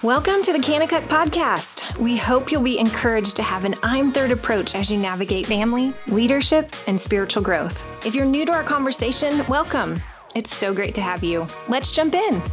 Welcome to the Kanakuk Podcast. We hope you'll be encouraged to have an I'm Third approach as you navigate family, leadership, and spiritual growth. If you're new to our conversation, welcome. It's so great to have you. Let's jump in.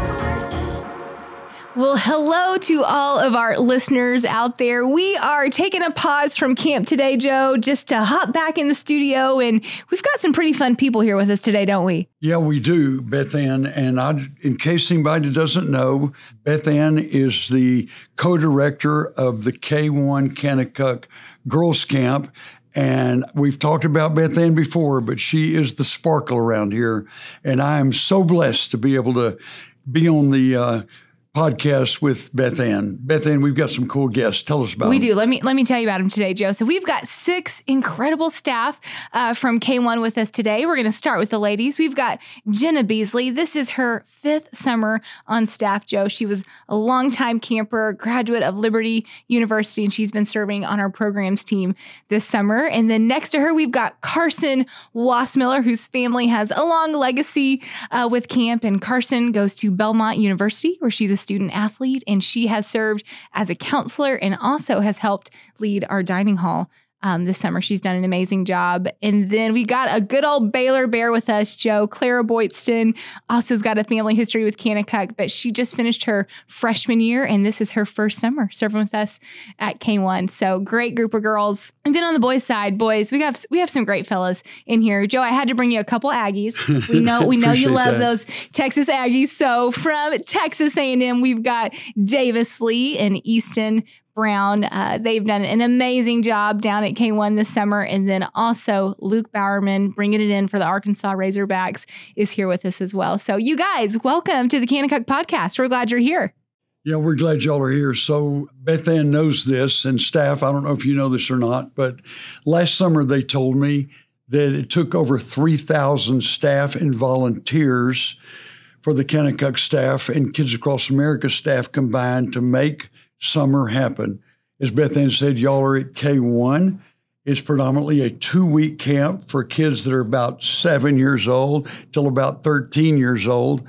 Well, hello to all of our listeners out there. We are taking a pause from camp today, Joe, just to hop back in the studio. And we've got some pretty fun people here with us today, don't we? Yeah, we do, Beth Ann. And in case anybody doesn't know, Beth Ann is the co-director of the K1 Kanakuk Girls Camp. And we've talked about Beth Ann before, but she is the sparkle around here. And I am so blessed to be able to be on the podcast with Beth Ann. Beth Ann, we've got some cool guests. Tell us about them. We do. Let me tell you about them today, Joe. So we've got 6 incredible staff from K1 with us today. We're going to start with the ladies. We've got Jenna Beasley. This is her 5th summer on staff, Joe. She was a longtime camper, graduate of Liberty University, and she's been serving on our programs team this summer. And then next to her, we've got Carson Wassmiller, whose family has a long legacy with camp. And Carson goes to Belmont University, where she's a student athlete, and she has served as a counselor and also has helped lead our dining hall this summer. She's done an amazing job. And then we got a good old Baylor Bear with us, Joe. Clara Boydston also has got a family history with Kanakuk, but she just finished her freshman year, and this is her first summer serving with us at K1. So great group of girls. And then on the boys' side, boys, we have some great fellas in here. Joe, I had to bring you a couple Aggies. We know you love those Texas Aggies. So from Texas A&M, we've got Davis Lee and Easton Brown. They've done an amazing job down at K1 this summer. And then also Luke Bowerman, bringing it in for the Arkansas Razorbacks, is here with us as well. So you guys, welcome to the Kanakuk Podcast. We're glad you're here. Yeah, we're glad y'all are here. So Beth Ann knows this, and staff, I don't know if you know this or not, but last summer they told me that it took over 3,000 staff and volunteers for the Kanakuk staff and Kids Across America staff combined to make summer happen. As Beth Ann said, y'all are at K1. It's predominantly a 2-week camp for kids that are about 7 years old till about 13 years old.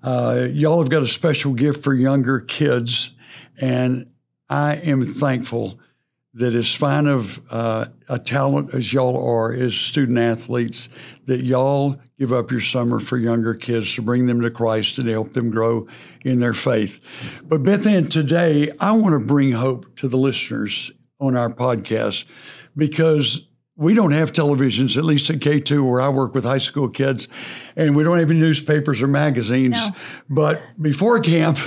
Y'all have got a special gift for younger kids, and I am thankful that as fine of a talent as y'all are as student athletes, that y'all give up your summer for younger kids to bring them to Christ and help them grow in their faith. But Beth Ann, today I want to bring hope to the listeners on our podcast, because we don't have televisions, at least at K2 where I work with high school kids, and we don't have any newspapers or magazines. No. But before camp,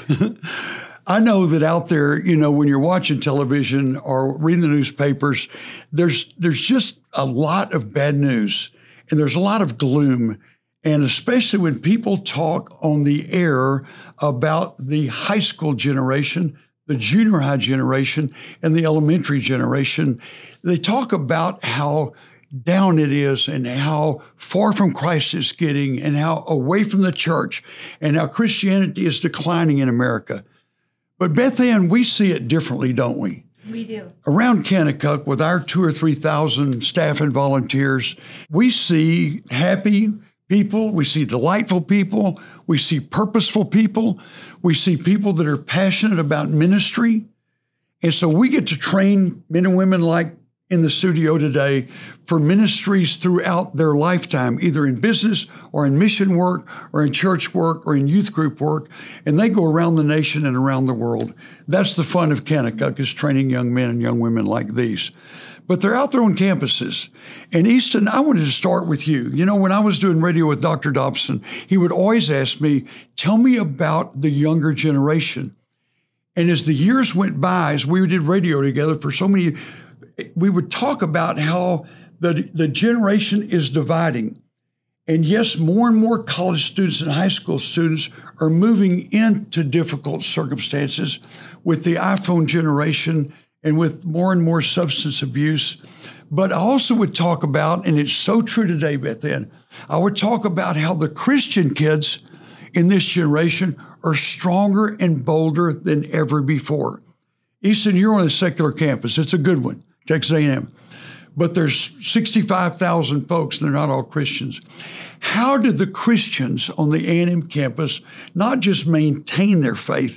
I know that out there, when you're watching television or reading the newspapers, there's just a lot of bad news and there's a lot of gloom. And especially when people talk on the air about the high school generation, the junior high generation, and the elementary generation, they talk about how down it is and how far from Christ it's getting and how away from the church and how Christianity is declining in America. But Beth Ann, we see it differently, don't we? We do. Around Kanakuk, with our 2,000 or 3,000 staff and volunteers, we see happy people, we see delightful people, we see purposeful people, we see people that are passionate about ministry. And so we get to train men and women like in the studio today for ministries throughout their lifetime, either in business or in mission work or in church work or in youth group work, and they go around the nation and around the world. That's the fun of Kanakuk, is training young men and young women like these. But they're out there on campuses. And Easton, I wanted to start with you. When I was doing radio with Dr. Dobson, he would always ask me, tell me about the younger generation. And as the years went by, as we did radio together for so many years, we would talk about how the generation is dividing. And yes, more and more college students and high school students are moving into difficult circumstances with the iPhone generation and with more and more substance abuse. But I also would talk about, and it's so true today, Beth Ann, I would talk about how the Christian kids in this generation are stronger and bolder than ever before. Easton, you're on a secular campus. It's a good one, Texas A&M. But there's 65,000 folks, and they're not all Christians. How did the Christians on the A&M campus not just maintain their faith,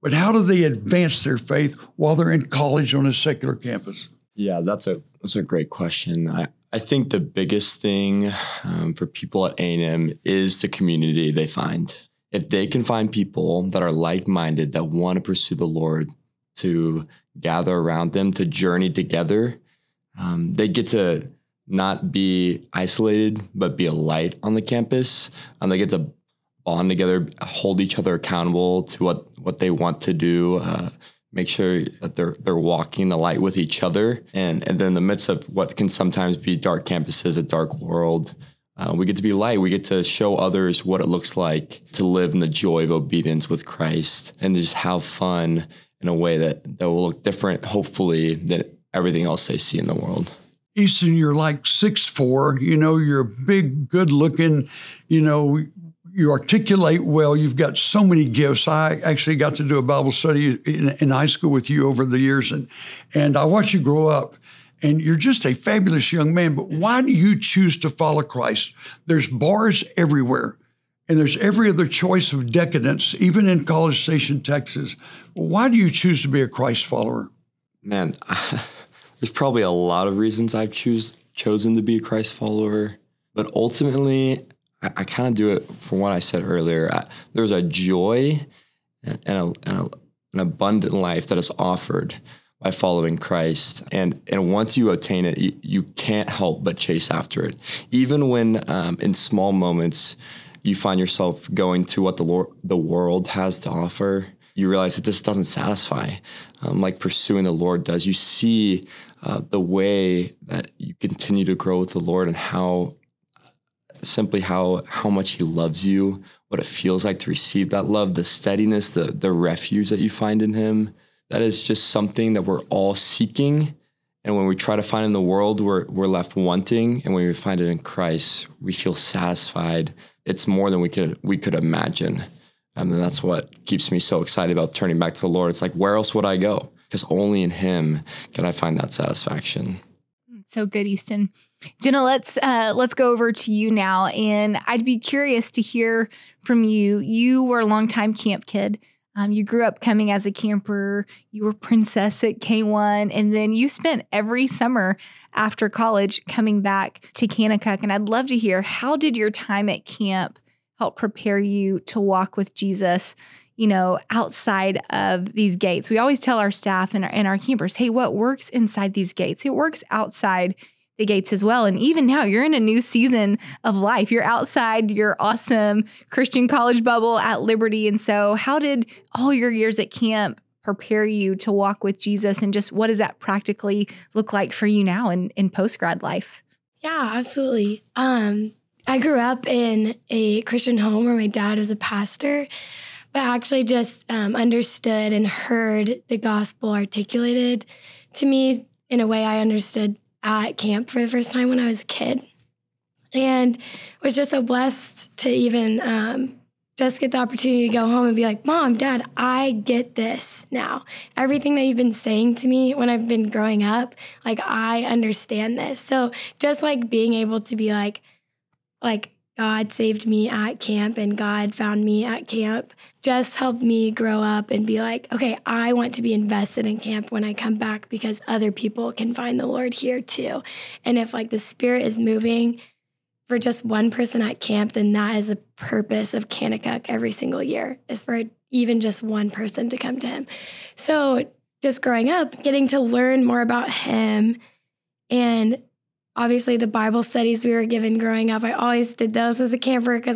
but how do they advance their faith while they're in college on a secular campus? Yeah, that's a great question. I think the biggest thing for people at A&M is the community they find. If they can find people that are like-minded, that want to pursue the Lord, to gather around them, to journey together, they get to not be isolated, but be a light on the campus. They get to bond together, hold each other accountable to what they want to do, make sure that they're walking the light with each other. And then in the midst of what can sometimes be dark campuses, a dark world, we get to be light. We get to show others what it looks like to live in the joy of obedience with Christ and just have fun in a way that will look different, hopefully, than everything else they see in the world. Easton, you're like 6'4", you're big, good looking, you articulate well. You've got so many gifts. I actually got to do a Bible study in high school with you over the years, and I watched you grow up. And you're just a fabulous young man. But why do you choose to follow Christ? There's bars everywhere, and there's every other choice of decadence, even in College Station, Texas. Why do you choose to be a Christ follower? Man, there's probably a lot of reasons I've chosen to be a Christ follower. But ultimately, I kind of do it for what I said earlier. There's a joy and an abundant life that is offered by following Christ. And once you attain it, you can't help but chase after it. Even when in small moments you find yourself going to what the world has to offer, you realize that this doesn't satisfy like pursuing the Lord does. You see the way that you continue to grow with the Lord and how much he loves you, what it feels like to receive that love, the steadiness, the refuge that you find in him. That is just something that we're all seeking. And when we try to find it in the world, we're left wanting. And when we find it in Christ, we feel satisfied. It's more than we could imagine. And that's what keeps me so excited about turning back to the Lord. It's like, where else would I go? Because only in him can I find that satisfaction. So good, Easton. Jenna, let's go over to you now. And I'd be curious to hear from you. You were a longtime camp kid. You grew up coming as a camper. You were princess at K1. And then you spent every summer after college coming back to Kanakuk. And I'd love to hear, how did your time at camp help prepare you to walk with Jesus, outside of these gates? We always tell our staff and our campers, hey, what works inside these gates, it works outside the gates as well. And even now, you're in a new season of life. You're outside your awesome Christian college bubble at Liberty. And so how did all your years at camp prepare you to walk with Jesus? And just what does that practically look like for you now in post-grad life? Yeah, absolutely. I grew up in a Christian home where my dad was a pastor, but actually just understood and heard the gospel articulated to me in a way I understood at camp for the first time when I was a kid, and was just so blessed to even just get the opportunity to go home and be like, Mom, Dad, I get this now. Everything that you've been saying to me when I've been growing up, like, I understand this. So just like being able to be like God saved me at camp and God found me at camp just helped me grow up and be like, okay, I want to be invested in camp when I come back because other people can find the Lord here too. And if like the Spirit is moving for just one person at camp, then that is a purpose of Kanakuk every single year, is for even just one person to come to him. So just growing up, getting to learn more about him, and obviously the Bible studies we were given growing up, I always did those as a camper because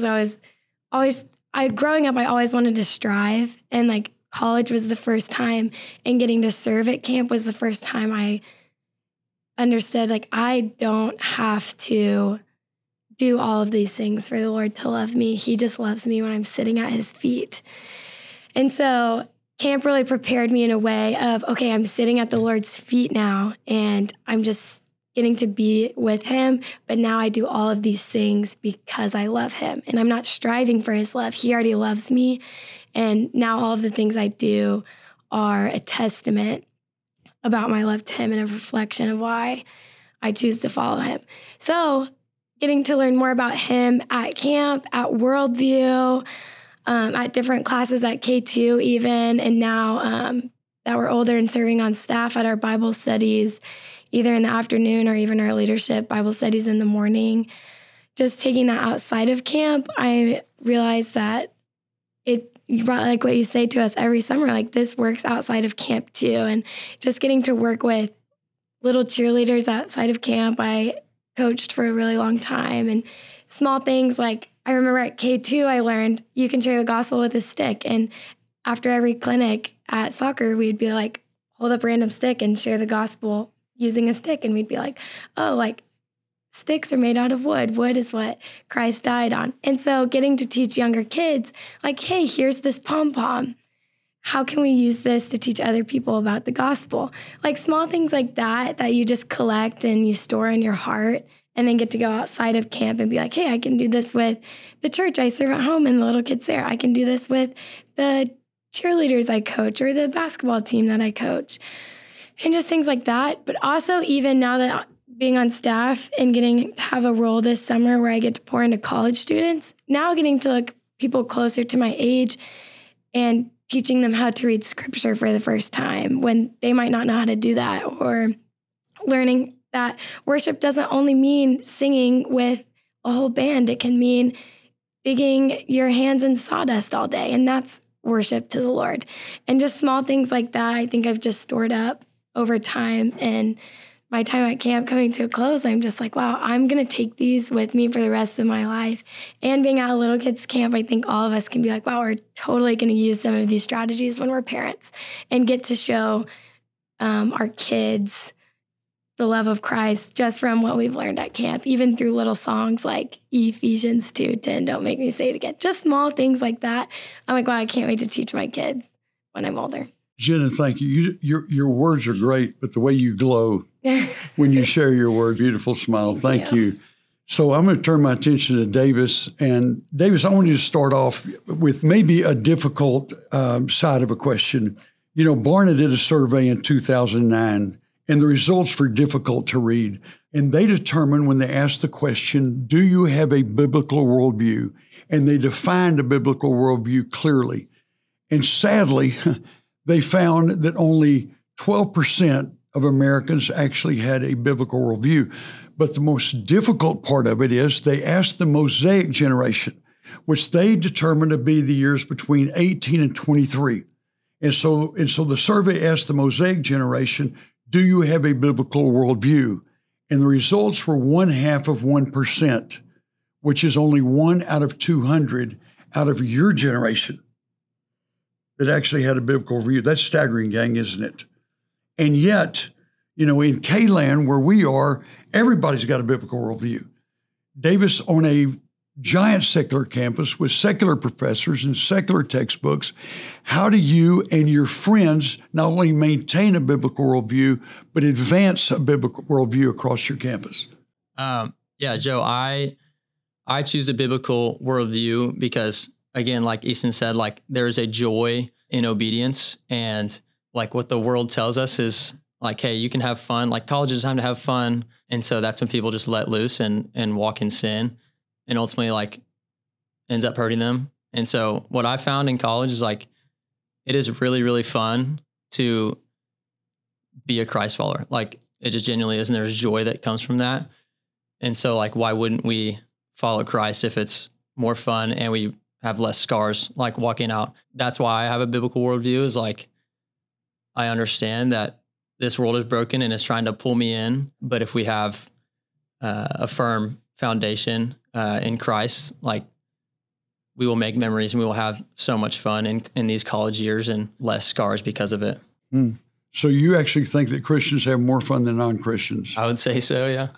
growing up, I always wanted to strive, and like college was the first time, and getting to serve at camp was the first time I understood, like, I don't have to do all of these things for the Lord to love me. He just loves me when I'm sitting at his feet. And so camp really prepared me in a way of, okay, I'm sitting at the Lord's feet now, and I'm just getting to be with him, but now I do all of these things because I love him, and I'm not striving for his love. He already loves me, and now all of the things I do are a testament about my love to him and a reflection of why I choose to follow him. So getting to learn more about him at camp, at Worldview, at different classes at K2 even, and now that we're older and serving on staff at our Bible studies, either in the afternoon or even our leadership Bible studies in the morning. Just taking that outside of camp, I realized that like what you say to us every summer, like this works outside of camp too. And just getting to work with little cheerleaders outside of camp. I coached for a really long time, and small things like I remember at K2, I learned you can share the gospel with a stick. And after every clinic at soccer, we'd be like, hold up a random stick and share the gospel using a stick. And we'd be like, oh, like sticks are made out of wood. Wood is what Christ died on. And so getting to teach younger kids, like, hey, here's this pom-pom. How can we use this to teach other people about the gospel? Like small things like that you just collect and you store in your heart, and then get to go outside of camp and be like, hey, I can do this with the church I serve at home and the little kids there. I can do this with the cheerleaders I coach or the basketball team that I coach. And just things like that. But also even now that being on staff and getting to have a role this summer where I get to pour into college students, now getting to look people closer to my age and teaching them how to read scripture for the first time when they might not know how to do that, or learning that worship doesn't only mean singing with a whole band. It can mean digging your hands in sawdust all day, and that's worship to the Lord. And just small things like that, I think I've just stored up over time. And my time at camp coming to a close, I'm just like, wow, I'm going to take these with me for the rest of my life. And being at a little kids camp, I think all of us can be like, wow, we're totally going to use some of these strategies when we're parents and get to show our kids the love of Christ just from what we've learned at camp, even through little songs like Ephesians 2:10, don't make me say it again. Just small things like that. I'm like, wow, I can't wait to teach my kids when I'm older. Jenna, thank you. Your words are great, but the way you glow when you share your words, beautiful smile. Thank you. So I'm going to turn my attention to Davis. And Davis, I want you to start off with maybe a difficult side of a question. You know, Barna did a survey in 2009, and the results were difficult to read. And they determined when they asked the question, do you have a biblical worldview? And they defined a biblical worldview clearly. And sadly, they found that only 12% of Americans actually had a biblical worldview. But the most difficult part of it is they asked the Mosaic generation, which they determined to be the years between 18 and 23. And so the survey asked the Mosaic generation, do you have a biblical worldview? And the results were 0.5%, which is only 1 out of 200 out of your generation that actually had a biblical worldview. That's staggering, gang, isn't it? And yet, you know, in K-Land, where we are, everybody's got a biblical worldview. Davis, on a giant secular campus with secular professors and secular textbooks, how do you and your friends not only maintain a biblical worldview, but advance a biblical worldview across your campus? Yeah, Joe, I choose a biblical worldview because, again, like Easton said, like there's a joy in obedience, and like what the world tells us is like, hey, you can have fun. Like college is time to have fun. And so that's when people just let loose and walk in sin, and ultimately like ends up hurting them. And so what I found in college is like, it is really, really fun to be a Christ follower. Like it just genuinely is. And there's joy that comes from that. And so like, why wouldn't we follow Christ if it's more fun and we have less scars, like walking out? That's why I have a biblical worldview, is like, I understand that this world is broken and it's trying to pull me in. But if we have a firm foundation in Christ, like we will make memories and we will have so much fun in these college years and less scars because of it. So you actually think that Christians have more fun than non-Christians? I would say so, yeah.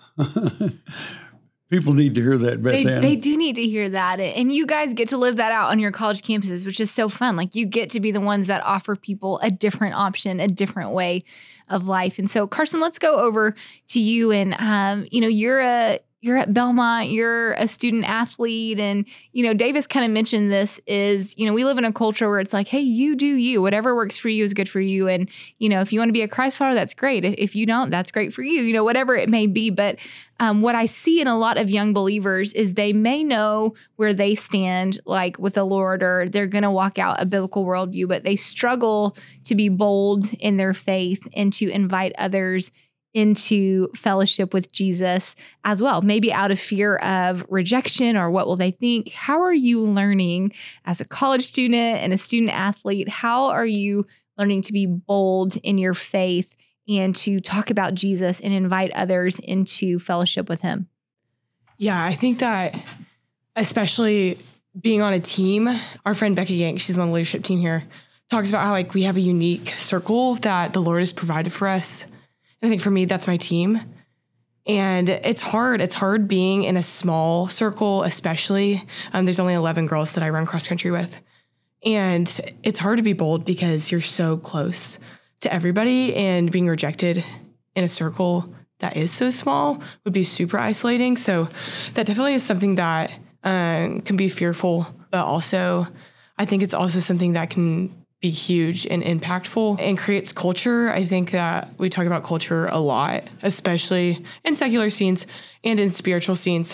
People need to hear that, Beth Ann. They do need to hear that. And you guys get to live that out on your college campuses, which is so fun. Like you get to be the ones that offer people a different option, a different way of life. And so Carson, let's go over to you. And, you know, you're a you're at Belmont, you're a student athlete. And, Davis kind of mentioned this is, we live in a culture where it's like, hey, you do you, whatever works for you is good for you. And, if you want to be a Christ follower, that's great. If you don't, that's great for you, whatever it may be. But what I see in a lot of young believers is they may know where they stand, like with the Lord, or they're going to walk out a biblical worldview, but they struggle to be bold in their faith and to invite others into fellowship with Jesus as well, maybe out of fear of rejection or what will they think. How are you learning as a college student and a student athlete? How are you learning to be bold in your faith and to talk about Jesus and invite others into fellowship with him? Yeah, I think that especially being on a team, our friend Becky Yank, she's on the leadership team here, talks about how we have a unique circle that the Lord has provided for us. I think for me, that's my team. And it's hard. It's hard being in a small circle, especially. There's only 11 girls that I run cross country with. And it's hard to be bold because you're so close to everybody, and being rejected in a circle that is so small would be super isolating. So that definitely is something that can be fearful, but also I think it's also something that can be huge and impactful and creates culture. I think that we talk about culture a lot, especially in secular scenes and in spiritual scenes.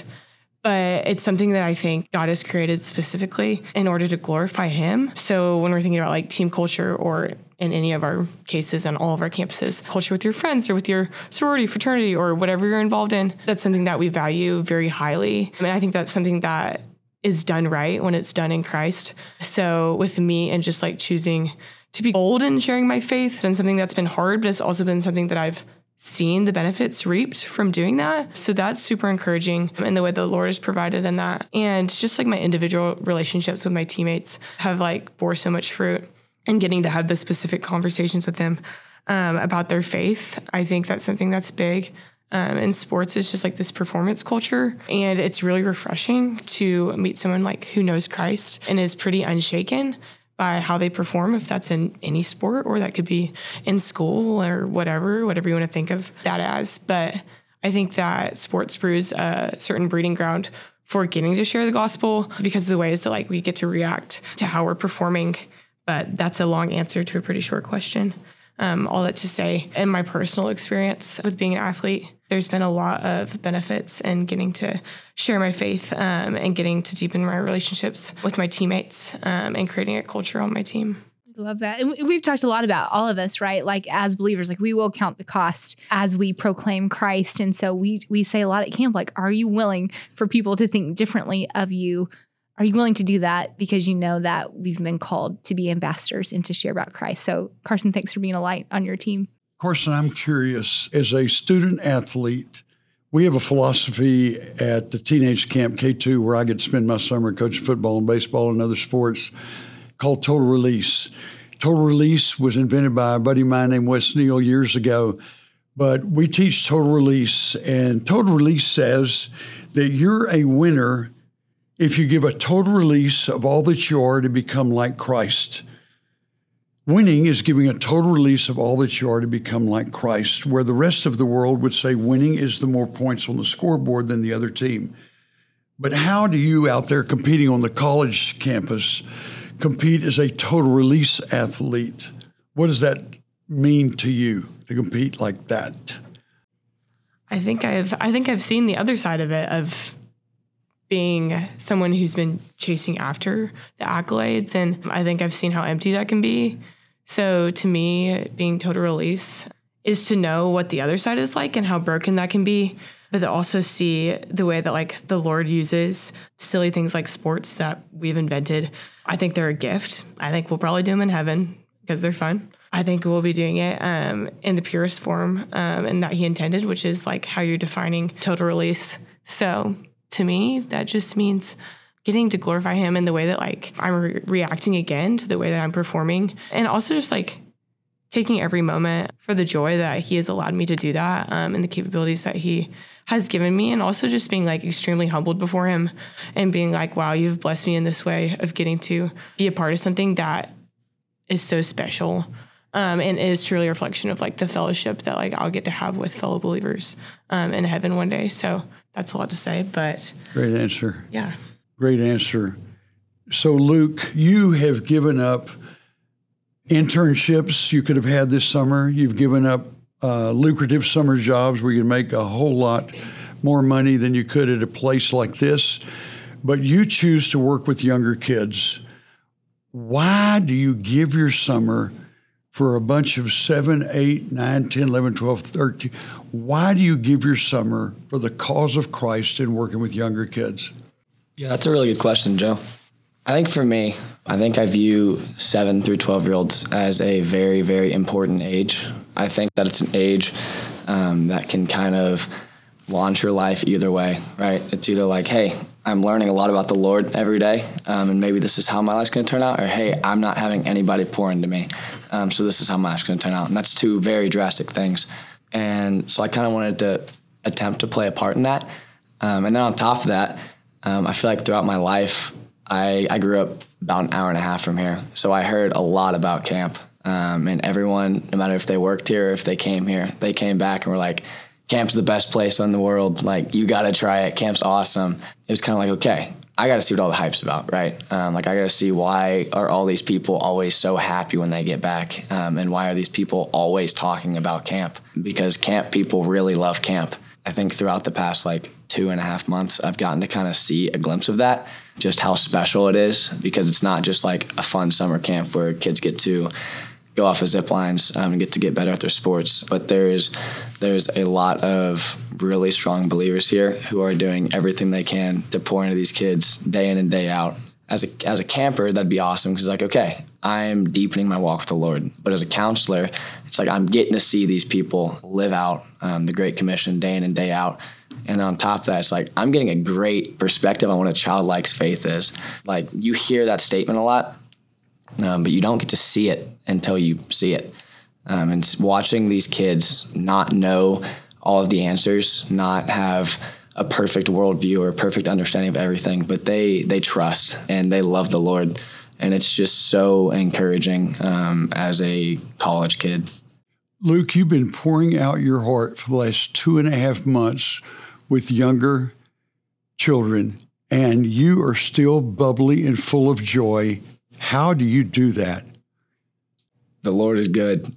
But it's something that I think God has created specifically in order to glorify him. So when we're thinking about team culture, or in any of our cases on all of our campuses, culture with your friends or with your sorority, fraternity, or whatever you're involved in, that's something that we value very highly. I mean, I think that's something that is done right when it's done in Christ. So with me and just choosing to be bold in sharing my faith, it's been something that's been hard, but it's also been something that I've seen the benefits reaped from doing that. So that's super encouraging in the way the Lord has provided in that. And just my individual relationships with my teammates have bore so much fruit, and getting to have the specific conversations with them about their faith. I think that's something that's big. In sports, it's just this performance culture, and it's really refreshing to meet someone who knows Christ and is pretty unshaken by how they perform, if that's in any sport, or that could be in school or whatever you want to think of that as. But I think that sports brews a certain breeding ground for getting to share the gospel because of the ways that we get to react to how we're performing. But that's a long answer to a pretty short question. All that to say, in my personal experience with being an athlete, there's been a lot of benefits in getting to share my faith and getting to deepen my relationships with my teammates and creating a culture on my team. I love that. And we've talked a lot about all of us, right? As believers, we will count the cost as we proclaim Christ. And so we say a lot at camp, are you willing for people to think differently of you? Are you willing to do that because you know that we've been called to be ambassadors and to share about Christ? So, Carson, thanks for being a light on your team. Carson, I'm curious. As a student athlete, we have a philosophy at the teenage camp K2 where I get to spend my summer coaching football and baseball and other sports called Total Release. Total Release was invented by a buddy of mine named Wes Neal years ago. But we teach Total Release, and Total Release says that you're a winner if you give a total release of all that you are to become like Christ. Winning is giving a total release of all that you are to become like Christ, where the rest of the world would say winning is the more points on the scoreboard than the other team. But how do you out there competing on the college campus compete as a total release athlete? What does that mean to you to compete like that? I think I've seen the other side of it, of being someone who's been chasing after the accolades. And I think I've seen how empty that can be. So to me, being total release is to know what the other side is like and how broken that can be, but to also see the way that the Lord uses silly things like sports that we've invented. I think they're a gift. I think we'll probably do them in heaven because they're fun. I think we'll be doing it in the purest form and that he intended, which is how you're defining total release. So to me, that just means getting to glorify him in the way that I'm reacting again to the way that I'm performing, and also just taking every moment for the joy that he has allowed me to do that and the capabilities that he has given me, and also just being extremely humbled before him and being wow, you've blessed me in this way of getting to be a part of something that is so special and is truly a reflection of the fellowship that I'll get to have with fellow believers in heaven one day. So that's a lot to say, but Great answer. yeah. Great answer. So, Luke, you have given up internships you could have had this summer. You've given up lucrative summer jobs where you can make a whole lot more money than you could at a place like this. But you choose to work with younger kids. Why do you give your summer for a bunch of 7, 8, 9, 10, 11, 12, 13? Why do you give your summer for the cause of Christ and working with younger kids? Yeah, that's a really good question, Joe. I think for me, I view 7 through 12-year-olds as a very, very important age. I think that it's an age that can kind of launch your life either way, right? It's either like, hey, I'm learning a lot about the Lord every day, and maybe this is how my life's going to turn out, or hey, I'm not having anybody pour into me, so this is how my life's going to turn out. And that's two very drastic things. And so I kind of wanted to attempt to play a part in that. And then on top of that, I feel like throughout my life, I grew up about an hour and a half from here. So I heard a lot about camp. And everyone, no matter if they worked here or if they came here, they came back and were like, camp's the best place in the world. Like, you got to try it. Camp's awesome. It was kind of like, okay, I got to see what all the hype's about, right? I got to see, why are all these people always so happy when they get back? And why are these people always talking about camp? Because camp people really love camp. I think throughout the past 2.5 months, I've gotten to kind of see a glimpse of that, just how special it is, because it's not just like a fun summer camp where kids get to go off of zip lines and get to get better at their sports. But there's a lot of really strong believers here who are doing everything they can to pour into these kids day in and day out. As a camper, that'd be awesome, because okay, I'm deepening my walk with the Lord. But as a counselor, it's like I'm getting to see these people live out the Great Commission day in and day out. And on top of that, it's like I'm getting a great perspective on what a childlike's faith is. Like, you hear that statement a lot, but you don't get to see it until you see it. And watching these kids not know all of the answers, not have a perfect worldview or a perfect understanding of everything, but they trust and they love the Lord. And it's just so encouraging as a college kid. Luke, you've been pouring out your heart for the last 2.5 months with younger children, and you are still bubbly and full of joy. How do you do that? The Lord is good.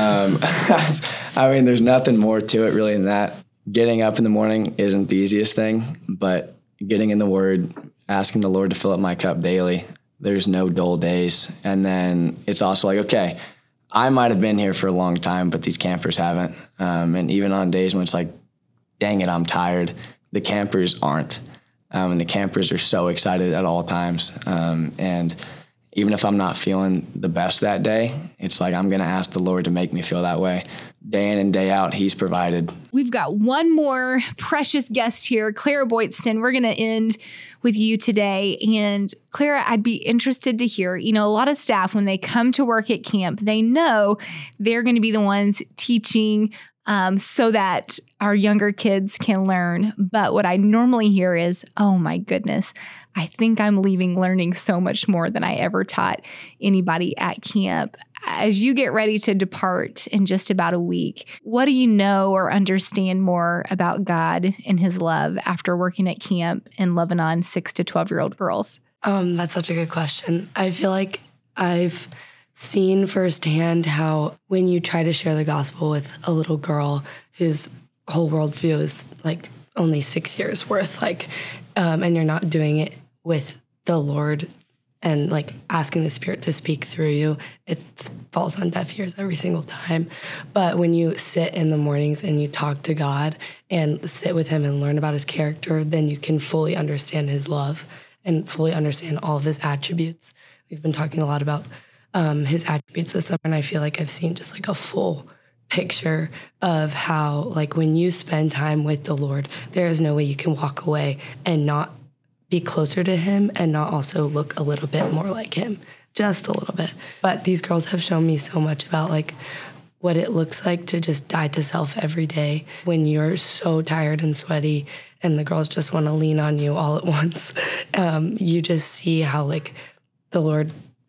There's nothing more to it really than that. Getting up in the morning isn't the easiest thing, but getting in the Word, asking the Lord to fill up my cup daily, there's no dull days. And then it's also like, okay, I might have been here for a long time, but these campers haven't. And even on days when it's like, dang it, I'm tired, the campers aren't. And the campers are so excited at all times. And even if I'm not feeling the best that day, it's like I'm going to ask the Lord to make me feel that way. Day in and day out, He's provided. We've got one more precious guest here, Clara Boydston. We're going to end with you today. And Clara, I'd be interested to hear, a lot of staff, when they come to work at camp, they know they're going to be the ones teaching so that our younger kids can learn. But what I normally hear is, oh my goodness, I think I'm leaving learning so much more than I ever taught anybody at camp. As you get ready to depart in just about a week, what do you know or understand more about God and His love after working at camp and loving on 6 to 12-year-old girls? That's such a good question. I feel like I've seen firsthand how when you try to share the gospel with a little girl whose whole worldview is only 6 years worth, and you're not doing it with the Lord and asking the Spirit to speak through you, it falls on deaf ears every single time. But when you sit in the mornings and you talk to God and sit with Him and learn about His character, then you can fully understand His love and fully understand all of His attributes. We've been talking a lot about His attributes this summer, and I feel like I've seen just a full picture of how when you spend time with the Lord, there is no way you can walk away and not be closer to Him and not also look a little bit more like Him, just a little bit. But these girls have shown me so much about what it looks like to just die to self every day when you're so tired and sweaty and the girls just want to lean on you all at once. You just see how the Lord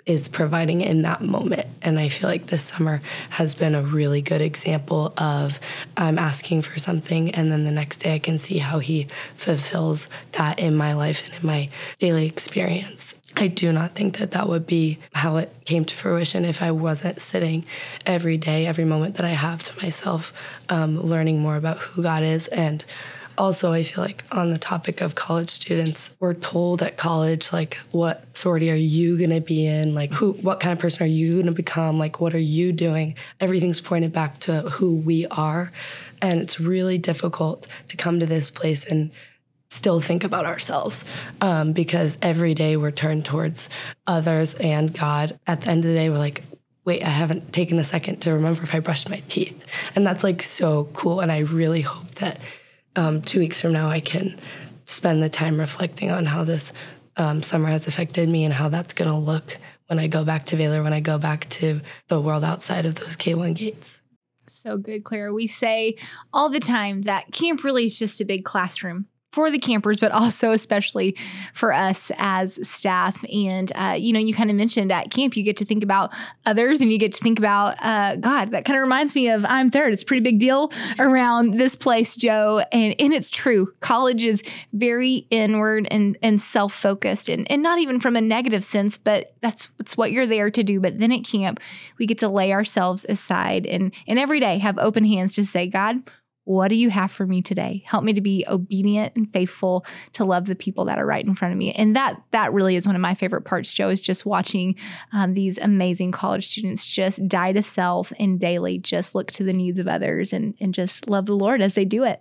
is providing in that moment. And I feel like this summer has been a really good example of I'm asking for something, and then the next day I can see how he fulfills that in my life and in my daily experience. I do not think that that would be how it came to fruition if I wasn't sitting every day, every moment that I have to myself, learning more about who God is. And also, I feel like on the topic of college students, we're told at college, like, what sorority are you going to be in? Like, what kind of person are you going to become? Like, what are you doing? Everything's pointed back to who we are. And it's really difficult to come to this place and still think about ourselves, because every day we're turned towards others and God. At the end of the day, we're like, wait, I haven't taken a second to remember if I brushed my teeth. And that's like so cool. And I really hope that 2 weeks from now I can spend the time reflecting on how this summer has affected me and how that's going to look when I go back to Baylor, when I go back to the world outside of those K1 gates. So good, Clara. We say all the time that camp really is just a big classroom for the campers, but also especially for us as staff. And, you kind of mentioned at camp, you get to think about others and you get to think about God. That kind of reminds me of I'm Third. It's a pretty big deal around this place, Joe. And it's true. College is very inward and self-focused and not even from a negative sense, but it's what you're there to do. But then at camp, we get to lay ourselves aside and every day have open hands to say, God, what do you have for me today? Help me to be obedient and faithful to love the people that are right in front of me. And that really is one of my favorite parts, Joe, is just watching these amazing college students just die to self and daily just look to the needs of others and just love the Lord as they do it.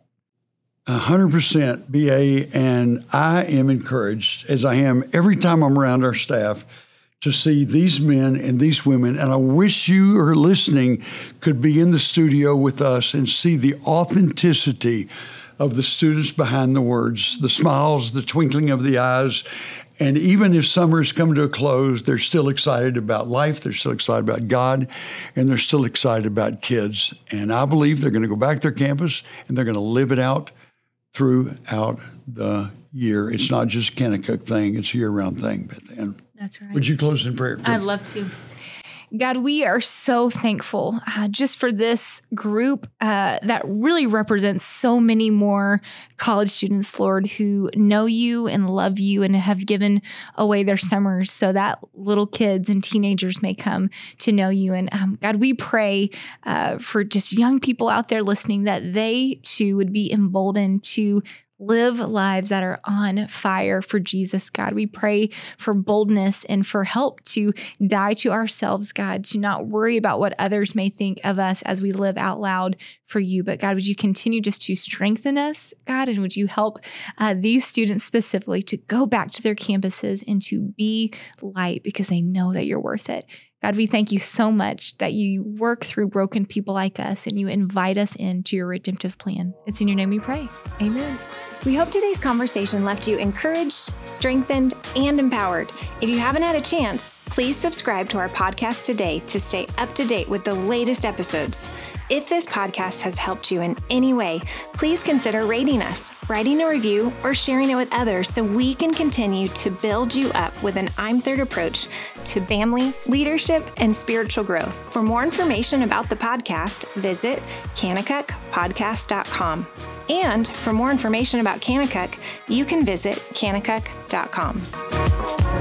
100% BA. And I am encouraged, as I am every time I'm around our staff, to see these men and these women. And I wish you who are listening could be in the studio with us and see the authenticity of the students behind the words, the smiles, the twinkling of the eyes. And even if summer's come to a close, they're still excited about life. They're still excited about God, and they're still excited about kids. And I believe they're going to go back to their campus and they're going to live it out throughout the year. It's not just a Kanakuk thing. It's a year-round thing, Beth Ann. That's right. Would you close in prayer, please? I'd love to. God, we are so thankful just for this group that really represents so many more college students, Lord, who know you and love you and have given away their summers so that little kids and teenagers may come to know you. And God, we pray for just young people out there listening that they too would be emboldened to live lives that are on fire for Jesus, God. We pray for boldness and for help to die to ourselves, God, to not worry about what others may think of us as we live out loud for you. But God, would you continue just to strengthen us, God, and would you help these students specifically to go back to their campuses and to be light because they know that you're worth it. God, we thank you so much that you work through broken people like us and you invite us into your redemptive plan. It's in your name we pray. Amen. We hope today's conversation left you encouraged, strengthened, and empowered. If you haven't had a chance, please subscribe to our podcast today to stay up to date with the latest episodes. If this podcast has helped you in any way, please consider rating us, writing a review, or sharing it with others so we can continue to build you up with an I'm Third approach to family, leadership, and spiritual growth. For more information about the podcast, visit kanakukpodcast.com. And for more information about Kanakuk, you can visit kanakuk.com.